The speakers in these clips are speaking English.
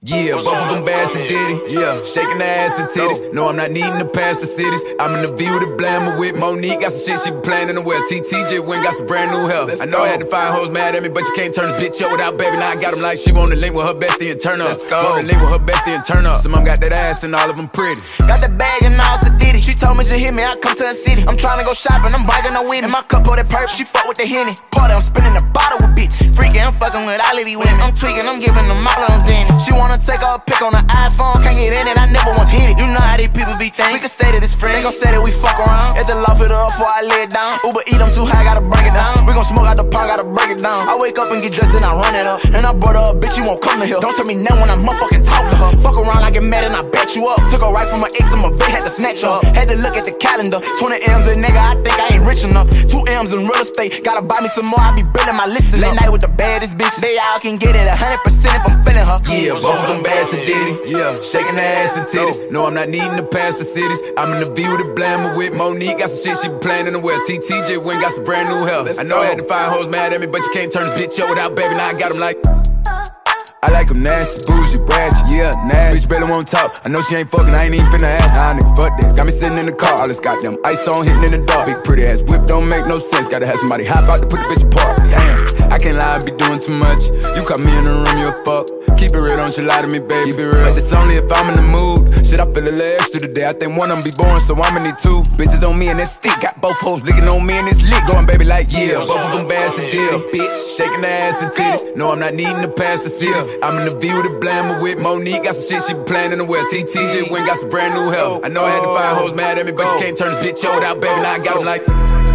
Yeah, both of them bad to Diddy. Yeah, shaking their ass and titties. No, I'm not needing to pass for cities. I'm in the view with the blammer with Monique. Got some shit she be playing in the well. TTJ went got some brand new help. I know I had to find hoes mad at me, but you can't turn this bitch up without baby. Now I got them like she want to link with her bestie and turn up. Want to link with her bestie and turn up. Some of them got that ass and all of them pretty. Got the bag and all Diddy. She told me she hit me, I come to the city. I'm trying to go shopping, I'm biking her with me. In my cup of that perp, she fuck with the Henny. Party, I'm spinning the bottle with bitch. Freaking, I'm fucking with all of these women. I'm tweaking, I'm giving them all of them Xannies. She wanna take her a pic on the iPhone, can't get in it, I never once hit it. You know how these people be thinking. We can stay to this friend, they gon' say that we fuck around. At the loft, hit her up before I lay it down. Uber eat, I'm too high, gotta break it down. We gon' smoke out the pond, gotta break it down. I wake up and get dressed, then I run it up. And I brought her a bitch, you won't come to here. Don't tell me no when I motherfucking talk to her. Fuck around, I get mad and I bet you up. Took her right from my ex, I'm a vet, had to snatch her. Had to look at the calendar, 20 M's a nigga, I think I ain't rich enough. 2 M's in real estate, gotta buy me some more, I be building my list. Late night with the baddest bitch, they all can get it 100% if I'm feeling her. Yeah, both of them bad to Diddy. Yeah, shaking their ass and titties. No, I'm not needing to pass for cities. I'm in the view with the blammer with Monique. Got some shit she be playing in the well. TTJ went got some brand new help. I know I had to find hoes mad at me, but you can't turn this bitch up without baby. Now I got them like I like them nasty, bougie, ratchet, yeah, nasty. Bitch barely won't talk, I know she ain't fucking, I ain't even finna ask. Nah, nigga, fuck that. Got me sitting in the car, all this goddamn ice on, hitting in the dark. Big pretty ass whip don't make no sense. Gotta have somebody hop out to put the bitch apart. Damn, I can't lie, I be doing too much. You caught me in the room, you a fuck. Keep it real, don't you lie to me, baby. Keep it real. But it's only if I'm in the mood. Shit, I feel a little extra today. I think one of them be born, so I'ma need 2 bitches on me and that stick. Got both hoes licking on me and this lick. Going, baby, like, yeah, both of them bad to deal. Bitch, shaking their ass and titties. No, I'm not needing to pass for cities. I'm in the view with the blammer with Monique. Got some shit she be playing in the well. TTJ went got some brand new help. I know I had to find hoes mad at me, but you can't turn this bitch up without baby. Now I got them like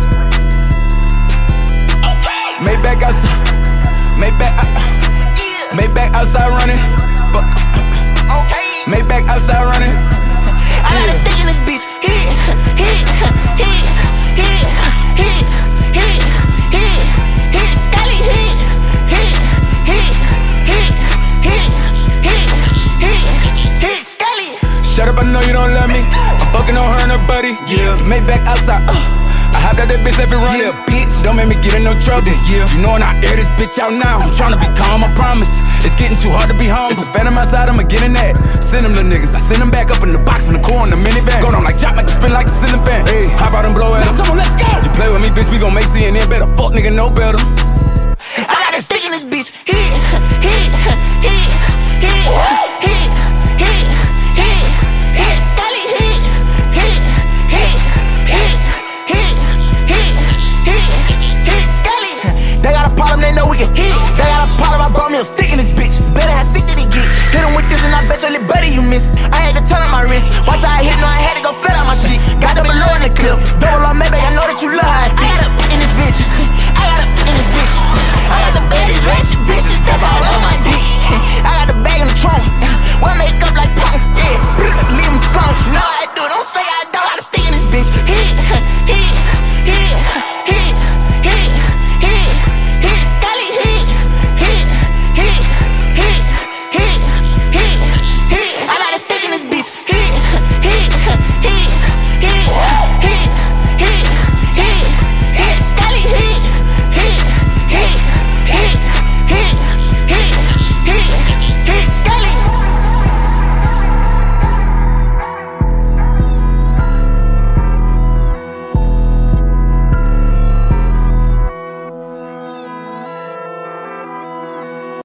Maybach outside, Maybach outside running. Fuck. Maybach outside running. I got a stick in this bitch. Hit. Scully hit. Scully. Shut up, I know you don't love me. I'm fucking on her and her buddy. Yeah. Maybach outside. I hopped out that bitch every run. Yeah, bitch, don't make me get in no trouble. Yeah, you know when I air this bitch out now, I'm tryna be calm, I promise. It's getting too hard to be humble. It's a phantom outside, I'ma get in that. Send them the niggas, I send them back up in the box in the core in the minivan. Go down like Jock, make it spin like a ceiling fan. Hey, hop out and blow at him. Come on, let's go. You play with me, bitch, we gon' make CNN better. Fuck nigga, no better. I got a stick in this bitch. Hit. Scully hit. Scully. They got a problem, they know we can hit. They got a problem, I brought me a stick in this bitch. Better have sick that he get. Hit him with this and I bet you a little better you miss. I had to turn on my wrist. Watch how I hit, no, I had to go flat out my shit. Got double low in the clip. Double on Maybach, I know that you love